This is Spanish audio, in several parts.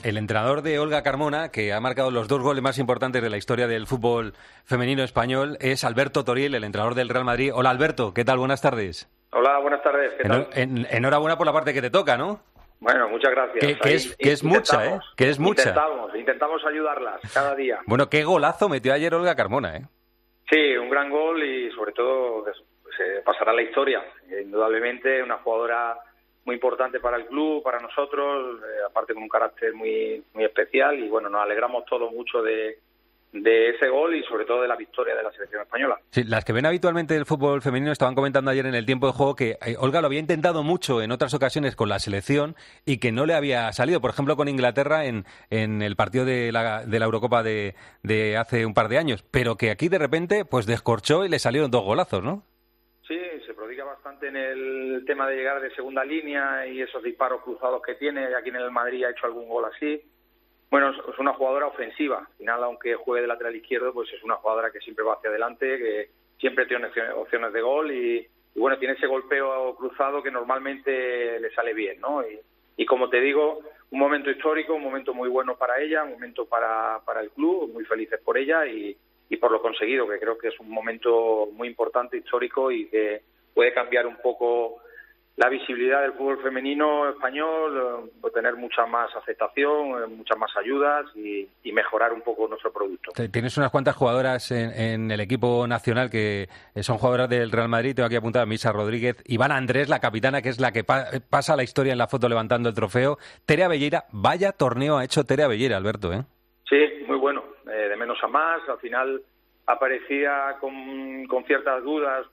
El entrenador de Olga Carmona, que ha marcado los 2 goles más importantes de la historia del fútbol femenino español, es Alberto Toriel, el entrenador del Real Madrid. Hola, Alberto, ¿qué tal? Buenas tardes. Hola, buenas tardes. ¿Qué tal? Enhorabuena por la parte que te toca, ¿no? Bueno, muchas gracias. Que es mucha, ¿eh? Que es mucha. Intentamos ayudarlas cada día. Bueno, qué golazo metió ayer Olga Carmona, ¿eh? Sí, un gran gol y sobre todo se pasará a la historia. Indudablemente una jugadora muy importante para el club, para nosotros, aparte con un carácter muy especial y bueno, nos alegramos todos mucho de ese gol y sobre todo de la victoria de la selección española. Sí, las que ven habitualmente el fútbol femenino estaban comentando ayer en el tiempo de juego que Olga lo había intentado mucho en otras ocasiones con la selección y que no le había salido, por ejemplo con Inglaterra en el partido de la Eurocopa de hace un par de años, pero que aquí de repente pues descorchó y le salieron 2 golazos, ¿no? Sí, se prodiga bastante en el tema de llegar de segunda línea y esos disparos cruzados que tiene. Aquí en el Madrid ha hecho algún gol así. Bueno, es una jugadora ofensiva. Al final, aunque juegue de lateral izquierdo, pues es una jugadora que siempre va hacia adelante, que siempre tiene opciones de gol y bueno, tiene ese golpeo cruzado que normalmente le sale bien, ¿no? Y como te digo, un momento histórico, un momento muy bueno para ella, un momento para el club, muy felices por ella y por lo conseguido, que creo que es un momento muy importante, histórico y que puede cambiar un poco la visibilidad del fútbol femenino español, tener mucha más aceptación, muchas más ayudas y mejorar un poco nuestro producto. Tienes unas cuantas jugadoras en el equipo nacional que son jugadoras del Real Madrid. Tengo aquí apuntada a Misa Rodríguez, Ivana Andrés, la capitana, que es la que pasa la historia en la foto levantando el trofeo. Tere Abellera, vaya torneo ha hecho Tere Abellera, Alberto, ¿eh? Sí, muy bueno, de menos a más. Al final aparecía con ciertas dudas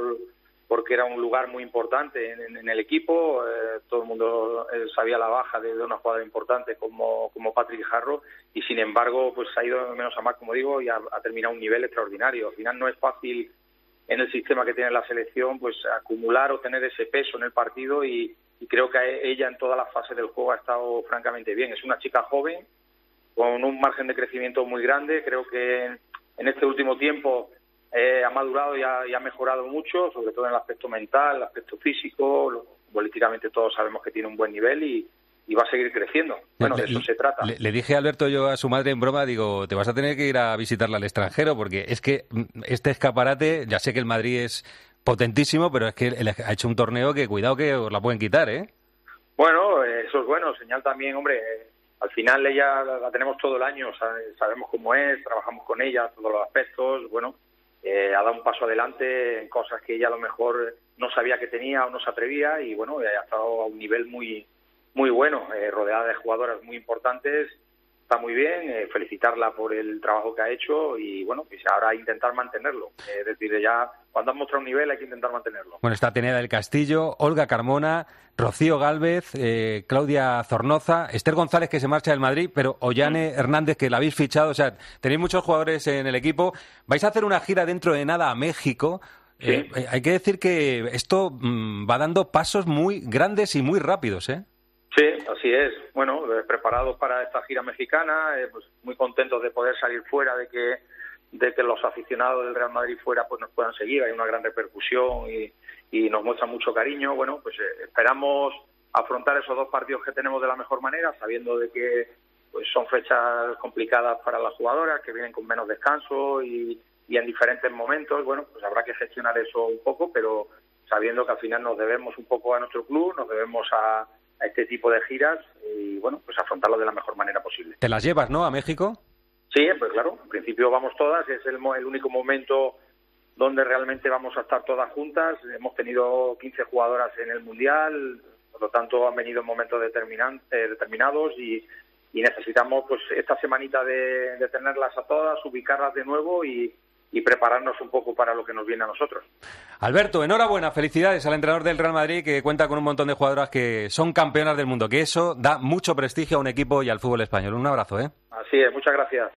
porque era un lugar muy importante en el equipo. Todo el mundo sabía la baja de una jugadora importante como Patrick Jarro y sin embargo pues ha ido de menos a más, como digo, y ha terminado un nivel extraordinario. Al final no es fácil en el sistema que tiene la selección pues acumular o tener ese peso en el partido y creo que ella en todas las fases del juego ha estado francamente bien. Es una chica joven con un margen de crecimiento muy grande. Creo que en este último tiempo ha madurado y ha mejorado mucho, sobre todo en el aspecto mental, el aspecto físico. Políticamente todos sabemos que tiene un buen nivel y va a seguir creciendo. Bueno, de eso se trata. Le dije a Alberto yo a su madre en broma, digo, te vas a tener que ir a visitarla al extranjero porque es que este escaparate, ya sé que el Madrid es potentísimo, pero es que él ha hecho un torneo que cuidado que os la pueden quitar, ¿eh? Bueno, eso es bueno, señal también, hombre. Al final ella la tenemos todo el año, sabemos cómo es, trabajamos con ella, todos los aspectos. Bueno, ha dado un paso adelante en cosas que ella a lo mejor no sabía que tenía o no se atrevía y bueno, ha estado a un nivel muy bueno, rodeada de jugadoras muy importantes. Está muy bien, felicitarla por el trabajo que ha hecho y bueno, pues ahora intentar mantenerlo. Es decir, ya cuando han mostrado un nivel hay que intentar mantenerlo. Bueno, está Atenea del Castillo, Olga Carmona, Rocío Gálvez, Claudia Zornoza, Esther González, que se marcha del Madrid, pero Ollane Hernández, que la habéis fichado. O sea, tenéis muchos jugadores en el equipo. Vais a hacer una gira dentro de nada a México. Sí. Hay que decir que esto va dando pasos muy grandes y muy rápidos, ¿eh? Sí, así es. Bueno, preparados para esta gira mexicana, pues muy contentos de poder salir fuera, de que los aficionados del Real Madrid fuera pues nos puedan seguir. Hay una gran repercusión y nos muestran mucho cariño. Bueno, pues esperamos afrontar esos 2 partidos que tenemos de la mejor manera, sabiendo de que pues son fechas complicadas para las jugadoras, que vienen con menos descanso y en diferentes momentos. Bueno, pues habrá que gestionar eso un poco, pero sabiendo que al final nos debemos un poco a nuestro club, nos debemos a este tipo de giras y bueno, pues afrontarlo de la mejor manera posible. ¿Te las llevas, no, a México? Sí, pues claro, en principio vamos todas, es el único momento donde realmente vamos a estar todas juntas. Hemos tenido 15 jugadoras en el Mundial, por lo tanto han venido en momentos determinados y necesitamos pues esta semanita de tenerlas a todas, ubicarlas de nuevo y prepararnos un poco para lo que nos viene a nosotros. Alberto, enhorabuena, felicidades al entrenador del Real Madrid que cuenta con un montón de jugadoras que son campeonas del mundo, que eso da mucho prestigio a un equipo y al fútbol español. Un abrazo, ¿eh? Así es, muchas gracias.